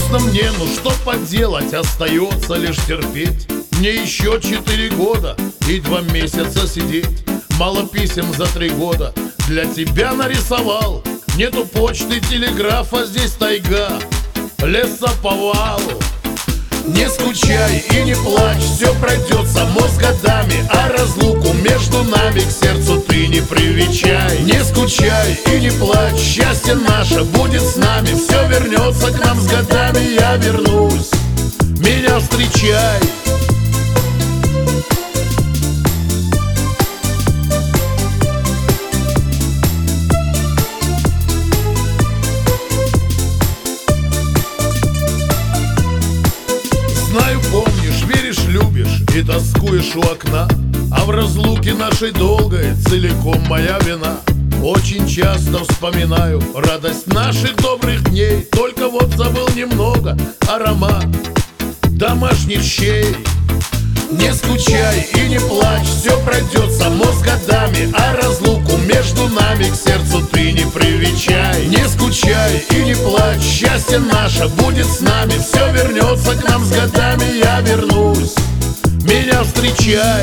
Грустно мне, ну что поделать, остается лишь терпеть. Мне еще 4 года и 2 месяца сидеть. Мало писем за 3 года для тебя нарисовал. Нету почты, телеграфа, здесь тайга, лесоповалу. Не скучай и не плачь, все пройдет само с годами, а разлуку между нами к сердцу ты не привечай. Не скучай и не плачь, счастье наше будет с нами, все вернется к нам с годами, я вернусь, меня встречай. Знаю, помнишь, веришь, любишь и тоскуешь у окна, а в разлуке нашей долгой целиком моя вина. Очень часто вспоминаю радость наших добрых дней, только вот забыл немного аромат домашних щей. Не скучай и не плачь, все пройдет само с годами, а разлуку между нами к сердцу ты не привечай. Не скучай и не плачь, счастье наше будет с нами, все вернется к нам с годами, я вернусь, меня встречай.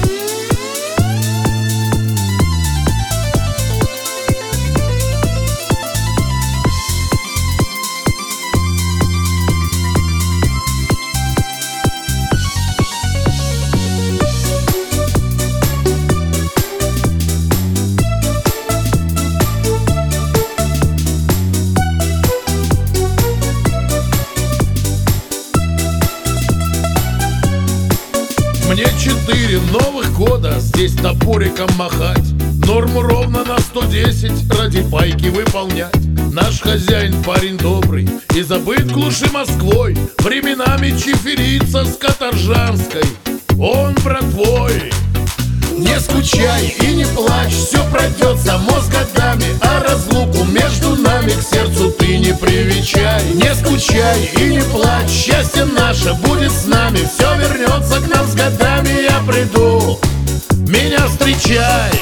Мне 4 новых года здесь топориком махать, норму ровно на 110 ради пайки выполнять. Наш хозяин парень добрый и забыт глуши Москвой, временами чиферится с Каторжанской, он братвой. Не скучай и не плачь, все пройдет само с годами, а разлуку между нами к сердцу ты не привечай. Не скучай и не плачь, счастье наше будет с нами, все вернется к нам с годами, я приду, меня встречай.